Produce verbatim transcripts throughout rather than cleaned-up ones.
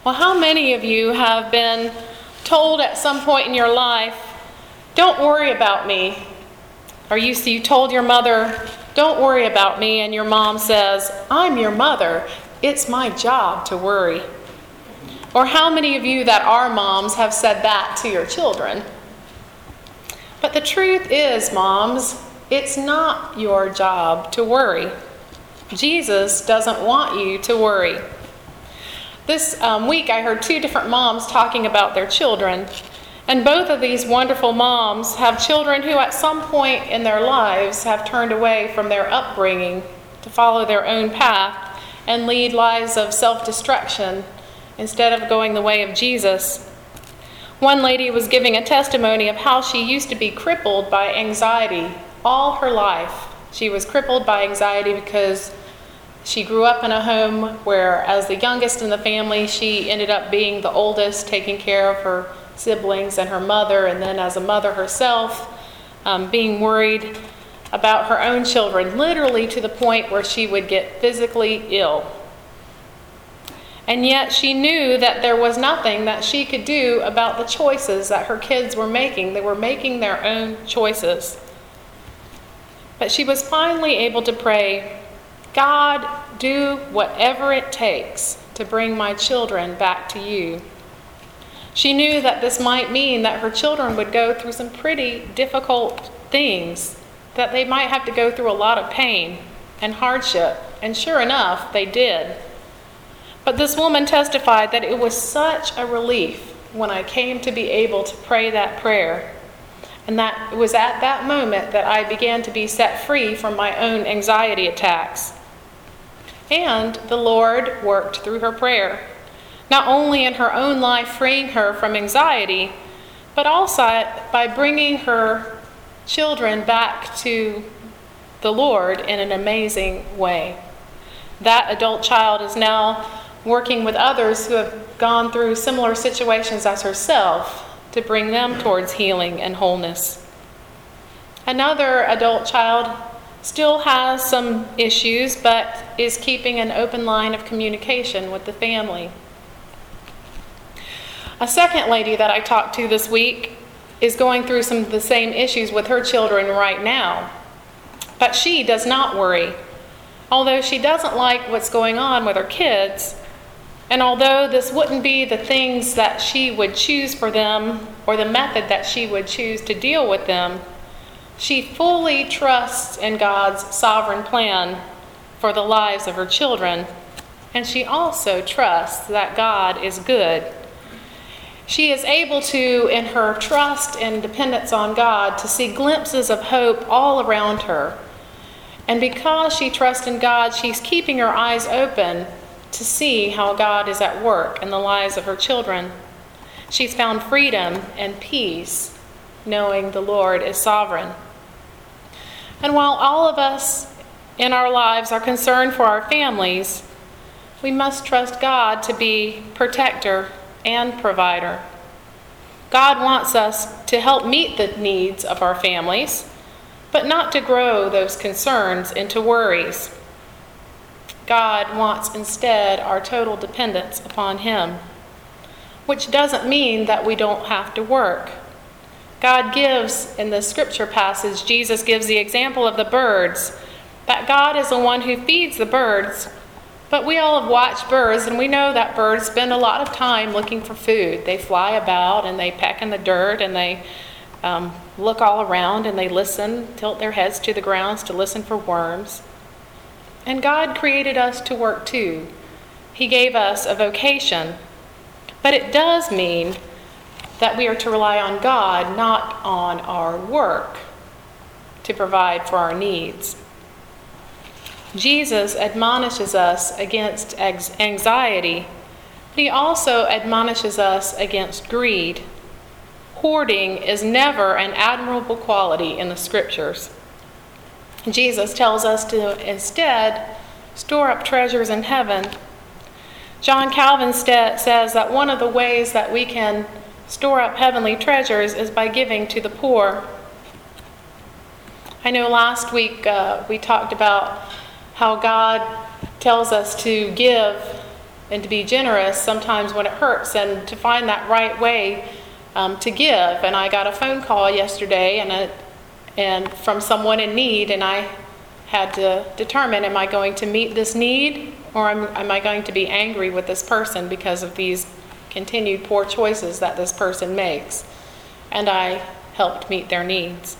Well, how many of you have been told at some point in your life, don't worry about me? Or you, you told your mother, don't worry about me, and your mom says, I'm your mother. It's my job to worry. Or how many of you that are moms have said that to your children? But the truth is, moms, it's not your job to worry. Jesus doesn't want you to worry. This um, week I heard two different moms talking about their children, and both of these wonderful moms have children who at some point in their lives have turned away from their upbringing to follow their own path and lead lives of self-destruction instead of going the way of Jesus. One lady was giving a testimony of how she used to be crippled by anxiety all her life. She was crippled by anxiety because she grew up in a home where, as the youngest in the family, she ended up being the oldest, taking care of her siblings and her mother, and then as a mother herself, um, being worried about her own children, literally to the point where she would get physically ill. And yet she knew that there was nothing that she could do about the choices that her kids were making. They were making their own choices. But she was finally able to pray, God, do whatever it takes to bring my children back to you. She knew that this might mean that her children would go through some pretty difficult things, that they might have to go through a lot of pain and hardship, and sure enough, they did. But this woman testified that it was such a relief when I came to be able to pray that prayer, and that it was at that moment that I began to be set free from my own anxiety attacks. And the Lord worked through her prayer, not only in her own life freeing her from anxiety, but also by bringing her children back to the Lord in an amazing way. That adult child is now working with others who have gone through similar situations as herself to bring them towards healing and wholeness. Another adult child still has some issues, but is keeping an open line of communication with the family. A second lady that I talked to this week is going through some of the same issues with her children right now. But she does not worry. Although she doesn't like what's going on with her kids, and although this wouldn't be the things that she would choose for them or the method that she would choose to deal with them, she fully trusts in God's sovereign plan for the lives of her children, and she also trusts that God is good. She is able to, in her trust and dependence on God, to see glimpses of hope all around her. And because she trusts in God, she's keeping her eyes open to see how God is at work in the lives of her children. She's found freedom and peace, knowing the Lord is sovereign. And while all of us in our lives are concerned for our families, we must trust God to be protector and provider. God wants us to help meet the needs of our families, but not to grow those concerns into worries. God wants instead our total dependence upon Him, which doesn't mean that we don't have to work. God gives, in the scripture passage, Jesus gives the example of the birds, that God is the one who feeds the birds. But we all have watched birds, and we know that birds spend a lot of time looking for food. They fly about, and they peck in the dirt, and they um, look all around, and they listen, tilt their heads to the grounds to listen for worms. And God created us to work too. He gave us a vocation. But it does mean that we are to rely on God, not on our work, to provide for our needs. Jesus admonishes us against anxiety, but He also admonishes us against greed. Hoarding is never an admirable quality in the scriptures. Jesus tells us to instead store up treasures in heaven. John Calvin st- says that one of the ways that we can store up heavenly treasures is by giving to the poor. I know last week uh, we talked about how God tells us to give and to be generous sometimes when it hurts, and to find that right way um, to give. And I got a phone call yesterday and, a, and from someone in need, and I had to determine, am I going to meet this need, or am, am I going to be angry with this person because of these continued poor choices that this person makes? And I helped meet their needs.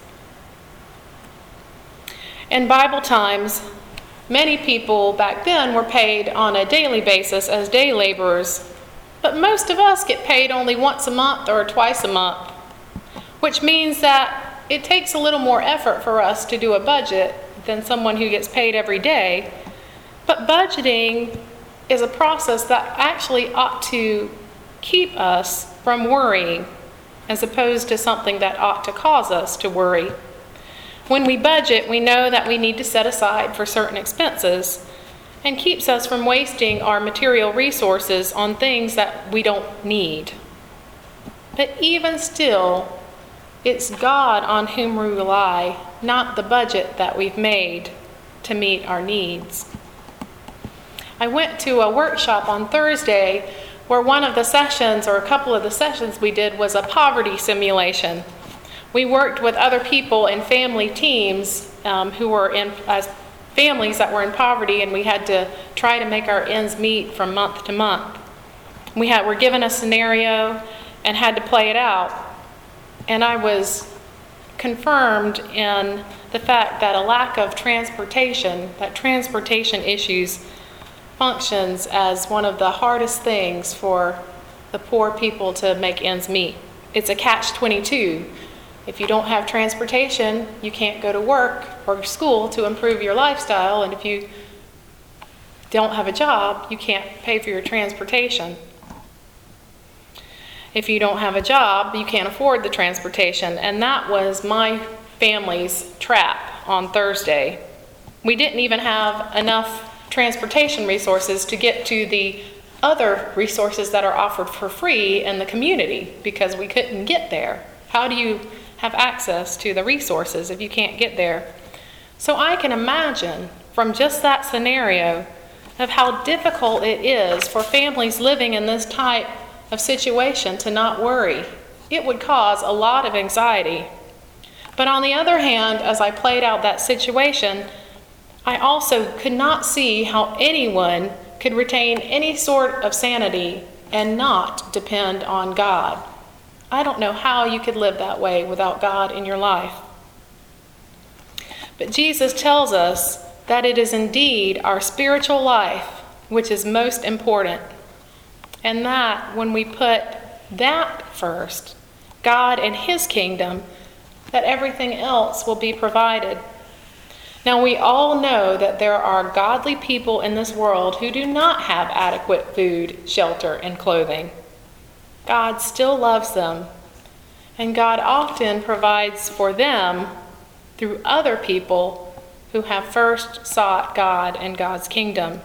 In Bible times, many people back then were paid on a daily basis as day laborers, but most of us get paid only once a month or twice a month, which means that it takes a little more effort for us to do a budget than someone who gets paid every day. But budgeting is a process that actually ought to keep us from worrying, as opposed to something that ought to cause us to worry. When we budget, we know that we need to set aside for certain expenses, and keeps us from wasting our material resources on things that we don't need. But even still, it's God on whom we rely, not the budget that we've made to meet our needs. I went to a workshop on Thursday where one of the sessions, or a couple of the sessions we did, was a poverty simulation. We worked with other people in family teams um, who were in as families that were in poverty, and we had to try to make our ends meet from month to month. We had were given a scenario and had to play it out. And I was confirmed in the fact that a lack of transportation, that transportation issues functions as one of the hardest things for the poor people to make ends meet. It's a catch twenty-two. If you don't have transportation, you can't go to work or school to improve your lifestyle, and if you don't have a job, you can't pay for your transportation. If you don't have a job, you can't afford the transportation, and that was my family's trap on Thursday. We didn't even have enough transportation resources to get to the other resources that are offered for free in the community because we couldn't get there. How do you have access to the resources if you can't get there? So I can imagine from just that scenario of how difficult it is for families living in this type of situation to not worry. It would cause a lot of anxiety. But on the other hand, as I played out that situation, I also could not see how anyone could retain any sort of sanity and not depend on God. I don't know how you could live that way without God in your life. But Jesus tells us that it is indeed our spiritual life which is most important, and that when we put that first, God and His kingdom, that everything else will be provided. Now, we all know that there are godly people in this world who do not have adequate food, shelter, and clothing. God still loves them, and God often provides for them through other people who have first sought God and God's kingdom.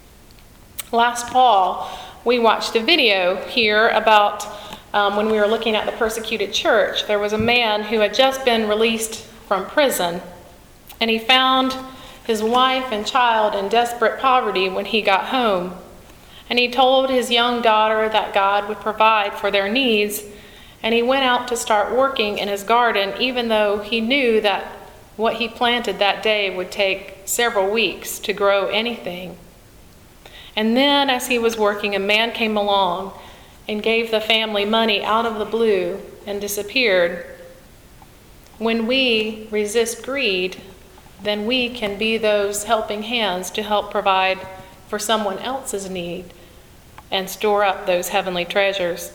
Last fall, we watched a video here about um, when we were looking at the persecuted church. There was a man who had just been released from prison, and he found his wife and child in desperate poverty when he got home. And he told his young daughter that God would provide for their needs, and he went out to start working in his garden, even though he knew that what he planted that day would take several weeks to grow anything. And then as he was working, a man came along and gave the family money out of the blue and disappeared. When we resist greed, then we can be those helping hands to help provide for someone else's need and store up those heavenly treasures.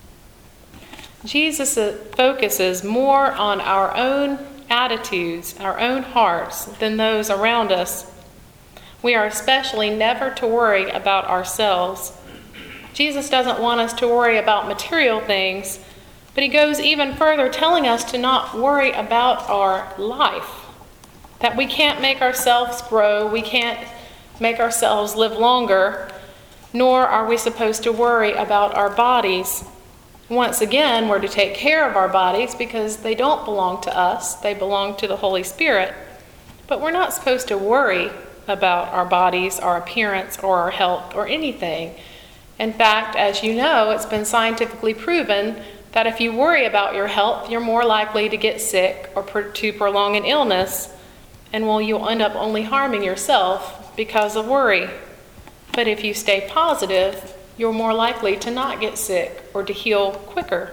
Jesus focuses more on our own attitudes, our own hearts, than those around us. We are especially never to worry about ourselves. Jesus doesn't want us to worry about material things, but he goes even further, telling us to not worry about our life, that we can't make ourselves grow, we can't make ourselves live longer, nor are we supposed to worry about our bodies. Once again, we're to take care of our bodies because they don't belong to us, they belong to the Holy Spirit. But we're not supposed to worry about our bodies, our appearance, or our health, or anything. In fact, as you know, it's been scientifically proven that if you worry about your health, you're more likely to get sick or to prolong an illness, and well, you'll end up only harming yourself because of worry. But if you stay positive, you're more likely to not get sick or to heal quicker.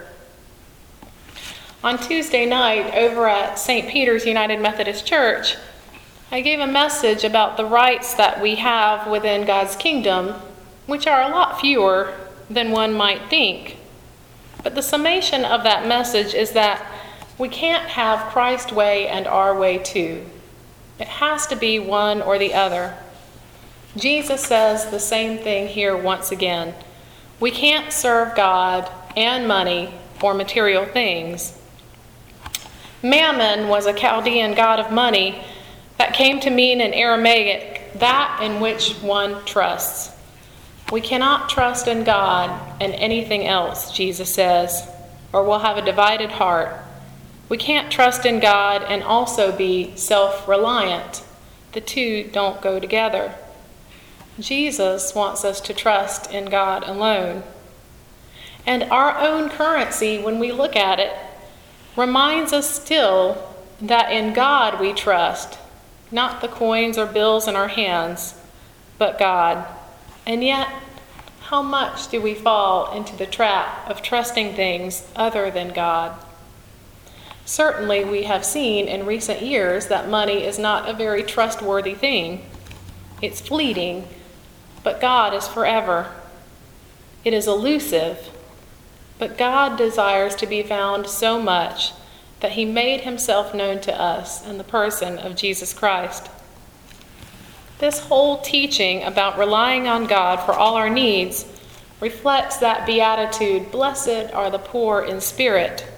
On Tuesday night, over at Saint Peter's United Methodist Church, I gave a message about the rights that we have within God's kingdom, which are a lot fewer than one might think. But the summation of that message is that we can't have Christ's way and our way too. It has to be one or the other. Jesus says the same thing here once again. We can't serve God and money or material things. Mammon was a Chaldean god of money that came to mean in Aramaic, that in which one trusts. We cannot trust in God and anything else, Jesus says, or we'll have a divided heart. We can't trust in God and also be self-reliant. The two don't go together. Jesus wants us to trust in God alone. And our own currency, when we look at it, reminds us still that in God we trust, not the coins or bills in our hands, but God. And yet, how much do we fall into the trap of trusting things other than God? Certainly, we have seen in recent years that money is not a very trustworthy thing. It's fleeting, but God is forever. It is elusive, but God desires to be found so much that he made himself known to us in the person of Jesus Christ. This whole teaching about relying on God for all our needs reflects that beatitude, blessed are the poor in spirit.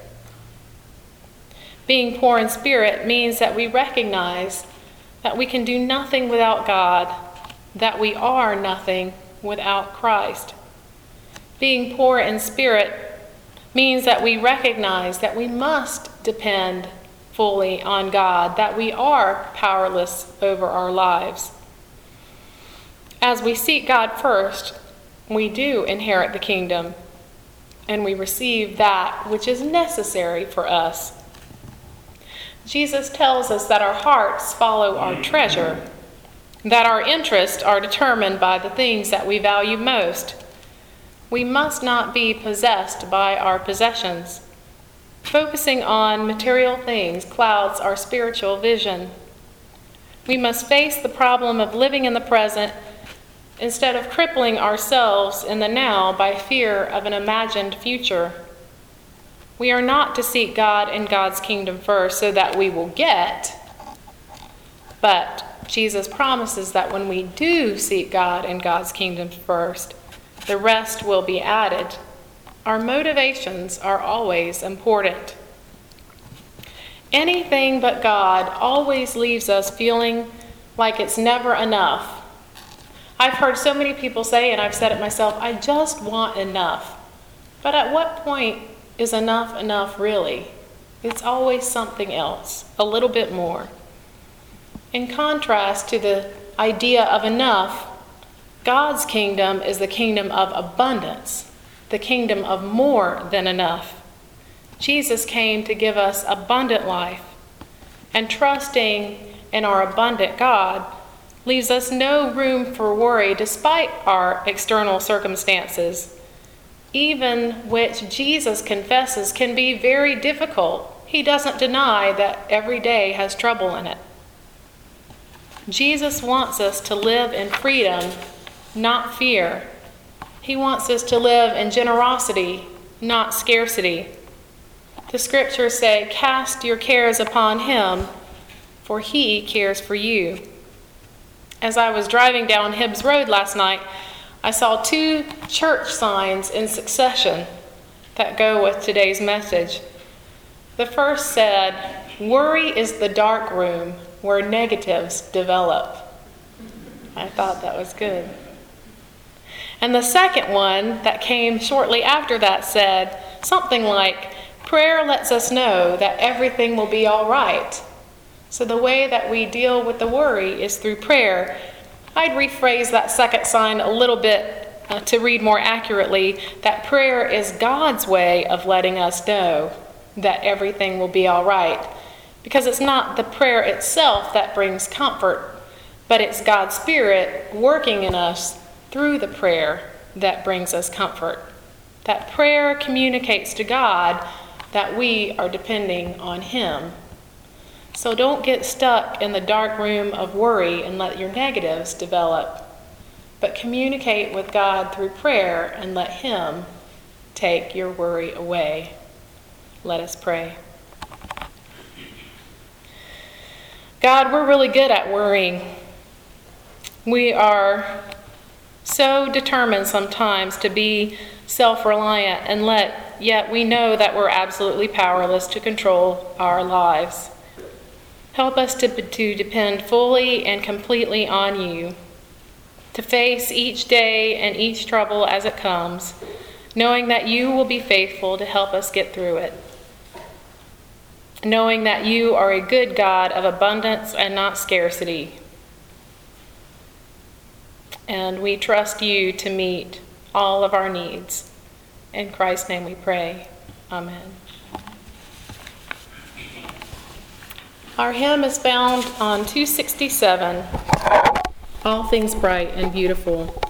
Being poor in spirit means that we recognize that we can do nothing without God, that we are nothing without Christ. Being poor in spirit means that we recognize that we must depend fully on God, that we are powerless over our lives. As we seek God first, we do inherit the kingdom, and we receive that which is necessary for us. Jesus tells us that our hearts follow our treasure, that our interests are determined by the things that we value most. We must not be possessed by our possessions. Focusing on material things clouds our spiritual vision. We must face the problem of living in the present instead of crippling ourselves in the now by fear of an imagined future. We are not to seek God and God's kingdom first so that we will get, but Jesus promises that when we do seek God and God's kingdom first, the rest will be added. Our motivations are always important. Anything but God always leaves us feeling like it's never enough. I've heard so many people say, and I've said it myself, I just want enough. But at what point is enough enough really? It's always something else, a little bit more. In contrast to the idea of enough, God's kingdom is the kingdom of abundance, the kingdom of more than enough. Jesus came to give us abundant life, and trusting in our abundant God leaves us no room for worry despite our external circumstances, even which Jesus confesses can be very difficult. He doesn't deny that every day has trouble in it. Jesus wants us to live in freedom, not fear. He wants us to live in generosity, not scarcity. The scriptures say, cast your cares upon him, for he cares for you. As I was driving down Hibbs Road last night, I saw two church signs in succession that go with today's message. The first said, worry is the dark room where negatives develop. I thought that was good. And the second one that came shortly after that said something like, prayer lets us know that everything will be all right. So the way that we deal with the worry is through prayer, I'd rephrase that second sign a little bit uh, to read more accurately, that prayer is God's way of letting us know that everything will be all right. Because it's not the prayer itself that brings comfort, but it's God's Spirit working in us through the prayer that brings us comfort. That prayer communicates to God that we are depending on Him. So don't get stuck in the dark room of worry and let your negatives develop, but communicate with God through prayer and let Him take your worry away. Let us pray. God, we're really good at worrying. We are so determined sometimes to be self-reliant, and let, yet we know that we're absolutely powerless to control our lives. Help us to, to depend fully and completely on you, to face each day and each trouble as it comes, knowing that you will be faithful to help us get through it. Knowing that you are a good God of abundance and not scarcity. And we trust you to meet all of our needs. In Christ's name we pray. Amen. Our hymn is found on two sixty-seven, All Things Bright and Beautiful.